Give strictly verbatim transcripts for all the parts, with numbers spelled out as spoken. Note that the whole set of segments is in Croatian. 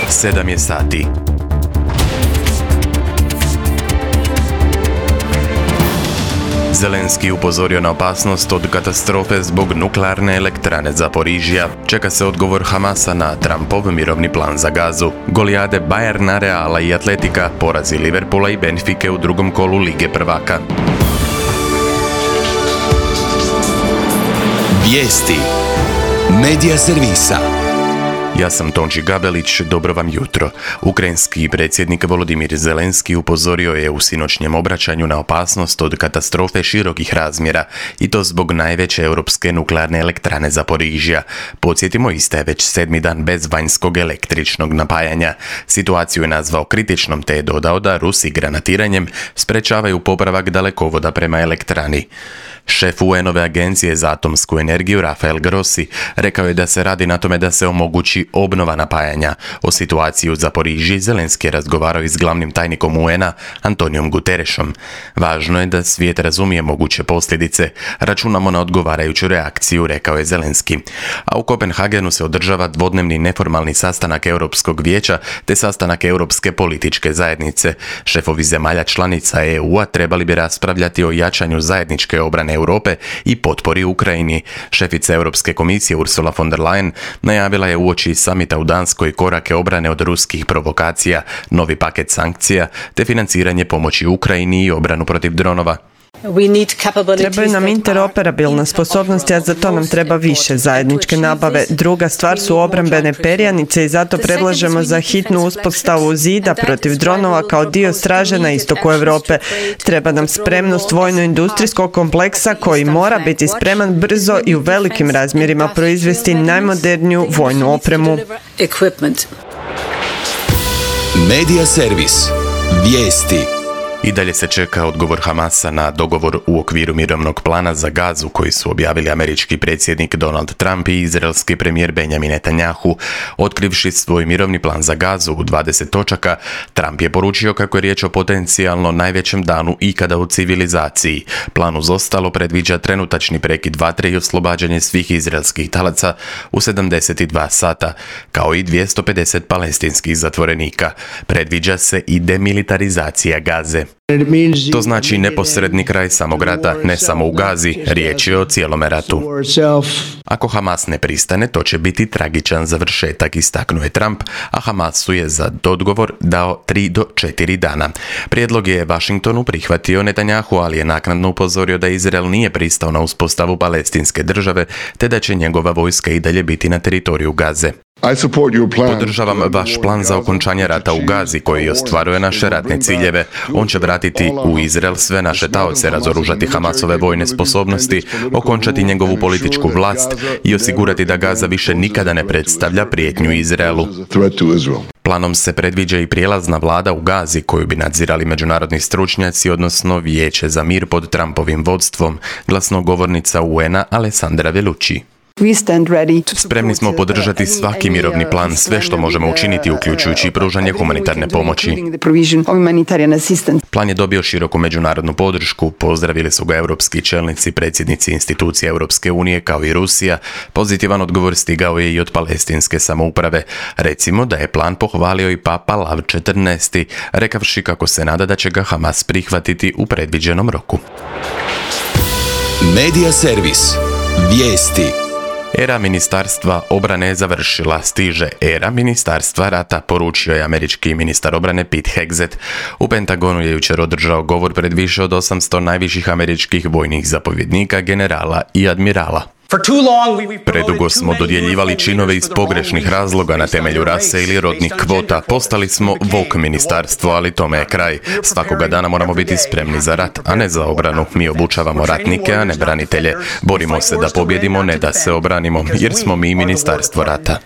sedam je sati. Zelenski upozorio na opasnost od katastrofe zbog nuklearne elektrane Zaporižja. Čeka se odgovor Hamasa na Trumpov mirovni plan za Gazu. Golijade Bayerna, Reala i Atletika, porazi Liverpoola i Benfike u drugom kolu Lige prvaka. Vijesti Medija servisa. Ja sam Tonči Gabelić, dobro vam jutro. Ukrajinski predsjednik Volodimir Zelenski upozorio je u sinoćnjem obraćanju na opasnost od katastrofe širokih razmjera i to zbog najveće europske nuklearne elektrane Zaporižja. Podsjetimo, ista je već sedmi dan bez vanjskog električnog napajanja. Situaciju je nazvao kritičnom te je dodao da Rusi granatiranjem sprečavaju popravak dalekovoda prema elektrani. Šef U N-ove agencije za atomsku energiju Rafael Grossi rekao je da se radi na tome da se omogući obnova napajanja. O situaciji u Zaporižji Zelenski je razgovarao i s glavnim tajnikom U N-a Antonijom Guterresom. Važno je da svijet razumije moguće posljedice. Računamo na odgovarajuću reakciju, rekao je Zelenski. A u Kopenhagenu se održava dvodnevni neformalni sastanak Europskog vijeća te sastanak Europske političke zajednice. Šefovi zemalja članica E U-a trebali bi raspravljati o jačanju zajedničke obrane Europe i potpori Ukrajini. Šefica Europske komisije Ursula von der Leyen najavila je uoči samita u Danskoj korake obrane od ruskih provokacija, novi paket sankcija te financiranje pomoći Ukrajini i obranu protiv dronova. Trebaju nam interoperabilne sposobnosti, a za to nam treba više zajedničke nabave. Druga stvar su obrambene perjanice i zato predlažemo za hitnu uspostavu zida protiv dronova kao dio straže na istoku Europe. Treba nam spremnost vojno-industrijskog kompleksa koji mora biti spreman brzo i u velikim razmjerima proizvesti najmoderniju vojnu opremu. Medija servis. Vijesti. I dalje se čeka odgovor Hamasa na dogovor u okviru mirovnog plana za Gazu koji su objavili američki predsjednik Donald Trump i izraelski premijer Benjamin Netanjahu. Otkrivši svoj mirovni plan za Gazu u dvadeset točaka, Trump je poručio kako je riječ o potencijalno najvećem danu ikada u civilizaciji. Plan uz ostalo predviđa trenutačni prekid vatre i oslobađanje svih izraelskih talaca u sedamdeset dva sata, kao i dvjesto pedeset palestinskih zatvorenika. Predviđa se i demilitarizacija Gaze. To znači neposredni kraj samog rata, ne samo u Gazi, riječ je o cijelome ratu. Ako Hamas ne pristane, to će biti tragičan završetak, istaknuo je Trump, a Hamasu je za odgovor dao tri do četiri dana. Prijedlog je Washingtonu prihvatio Netanjahu, ali je naknadno upozorio da Izrael nije pristao na uspostavu palestinske države, te da će njegova vojska i dalje biti na teritoriju Gaze. Podržavam vaš plan za okončanje rata u Gazi koji ostvaruje naše ratne ciljeve. On će vratiti u Izrael sve naše taoce, razoružati Hamasove vojne sposobnosti, okončati njegovu političku vlast i osigurati da Gaza više nikada ne predstavlja prijetnju Izraelu. Planom se predviđa i prijelazna vlada u Gazi koju bi nadzirali međunarodni stručnjaci, odnosno Vijeće za mir pod Trumpovim vodstvom, glasnogovornica U N-a Alessandra Vellucci. Spremni smo podržati svaki mirovni plan, sve što možemo učiniti, uključujući i pružanje humanitarne pomoći. Plan je dobio široku međunarodnu podršku, pozdravili su ga europski čelnici, predsjednici institucija Europske unije kao i Rusija. Pozitivan odgovor stigao je i od palestinske samouprave. Recimo da je plan pohvalio i papa Lav četrnaesti, rekavši kako se nada da će ga Hamas prihvatiti u predviđenom roku. Medija servis. Vijesti. Era ministarstva obrane je završila, stiže era ministarstva rata, poručio je američki ministar obrane Pete Hegseth. U Pentagonu je jučer održao govor pred više od osamsto najviših američkih vojnih zapovjednika, generala i admirala. Predugo smo dodjeljivali činove iz pogrešnih razloga na temelju rase ili rodnih kvota. Postali smo woke ministarstvo, ali tome je kraj. Svakoga dana moramo biti spremni za rat, a ne za obranu. Mi obučavamo ratnike, a ne branitelje. Borimo se da pobjedimo, ne da se obranimo, jer smo mi ministarstvo rata.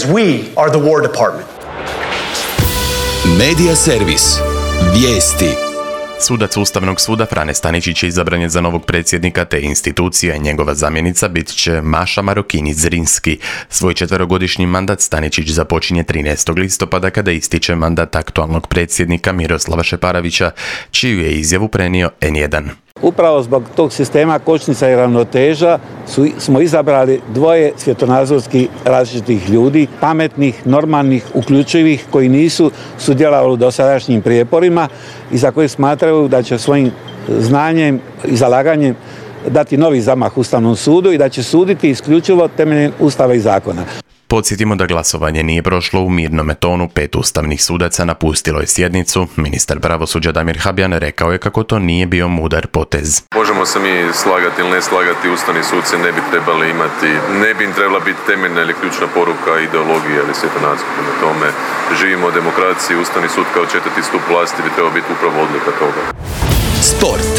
Medija servis. Vijesti. Sudac Ustavnog suda Frane Staničić je izabran za novog predsjednika te institucije. Njegova zamjenica bit će Maša Marokini Zrinski. Svoj četverogodišnji mandat Staničić započinje trinaestog listopada kada ističe mandat aktualnog predsjednika Miroslava Šeparovića, čiju je izjavu prenio en jedan. Upravo zbog tog sistema kočnica i ravnoteža su, smo izabrali dvoje svjetonazorski različitih ljudi, pametnih, normalnih, uključivih, koji nisu sudjelovali u dosadašnjim prijeporima i za koje smatraju da će svojim znanjem i zalaganjem dati novi zamah Ustavnom sudu i da će suditi isključivo temeljem Ustava i zakona. Podsjetimo da glasovanje nije prošlo u mirnome tonu, pet ustavnih sudaca napustilo je sjednicu. Ministar pravosuđa Damir Habjan rekao je kako to nije bio mudar potez. Možemo se mi slagati ili ne slagati, ustavni suci ne bi trebali imati, ne bi im trebala biti temeljna ili ključna poruka ideologije ili svjetonazor. Prema tome, živimo u demokraciji, ustavni sud kao četvrti stup vlasti bi trebao biti upravo odlika toga. Sport.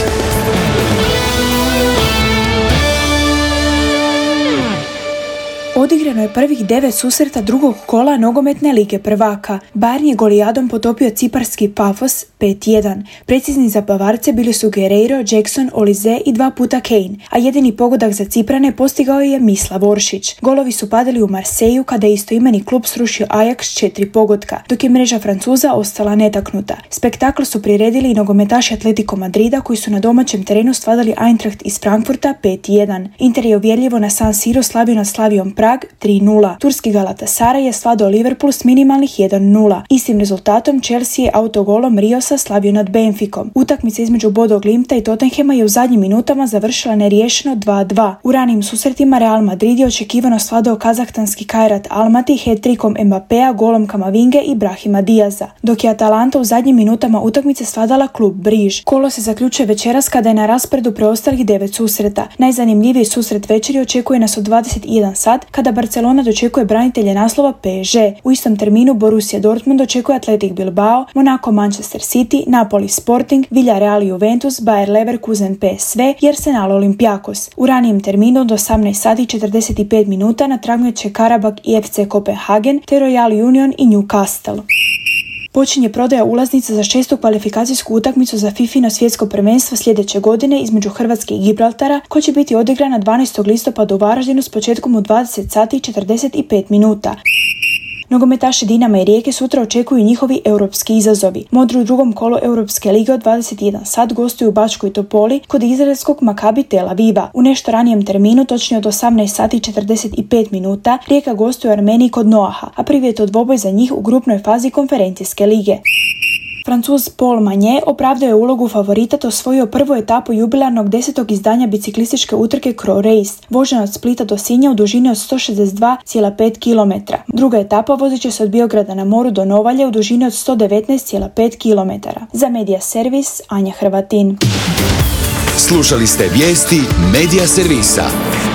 Odigrano je prvih devet susreta drugog kola nogometne lige prvaka. Bayern je golijadom potopio ciparski Pafos pet jedan. Precizni za Bavarce bili su Guerreiro, Jackson, Olize i dva puta Kane, a jedini pogodak za Ciprane postigao je Mislav Oršić. Golovi su padali u Marseju kada je istoimeni klub srušio Ajax četiri pogotka, dok je mreža Francuza ostala netaknuta. Spektakl su priredili i nogometaši Atletico Madrida koji su na domaćem terenu svladali Eintracht iz Frankfurta pet jedan. Inter je uvjerljivo na San Siro slavio nad Slavijom Prag tri nula. Turski Galatasaray je svladao Liverpool s minimalnih jedan nula. Istim rezultatom Chelsea je autogolom Riosa slavio nad Benficom. Utakmica između Bodo Glimta i Tottenhama je u zadnjim minutama završila neriješeno dva dva. U ranijim susretima Real Madrid je očekivano svladao kazahstanski Kairat Almaty hat-trickom Mbappéa, golom Kamavinge i Brahima Diaza, dok je Atalanta u zadnjim minutama utakmice svladala klub Briž. Kolo se zaključuje večeras kada je na rasporedu preostalih devet susreta. Najzanimljiviji susret večeri očekuje nas od dvadeset jedan sat kada Barcelona dočekuje branitelje naslova P S G. U istom terminu Borussia Dortmund dočekuje Athletic Bilbao, Monaco Manchester City, Napoli Sporting, Villarreal Juventus, Bayer Leverkusen P S V i Arsenal Olympiakos. U ranijem terminu od osamnaest sati i četrdeset pet minuta natragnut će Karabag i F C Kopenhagen te Royal Union i Newcastle. Počinje prodaja ulaznica za šestu kvalifikacijsku utakmicu za Fifino svjetsko prvenstvo sljedeće godine između Hrvatske i Gibraltara, koja će biti odigrana dvanaestog listopada u Varaždinu s početkom u dvadeset sati i četrdeset pet minuta. Nogometaši Dinama i Rijeke sutra očekuju njihovi europski izazovi. Modri u drugom kolu Europske lige od dvadeset jedan sat gostuju u Bačkoj Topoli kod izraelskog Maccabi Tel Aviva. U nešto ranijem terminu, točnije od osamnaest sati i četrdeset pet minuta, Rijeka gostuje u Armeniji kod Noaha, a prvi je to dvoboj za njih u grupnoj fazi konferencijske lige. Francuz Paul Magnet opravdao je ulogu favorita te osvojio prvu etapu jubilarnog desetog izdanja biciklističke utrke Crow Race, vožena od Splita do Sinja u dužini od sto šezdeset dva zarez pet kilometara. Druga etapa vozit će se od Biograda na moru do Novalje u dužini od sto devetnaest zarez pet kilometara. Za Media Servis, Anja Hrvatin. Slušali ste vijesti Media Servisa.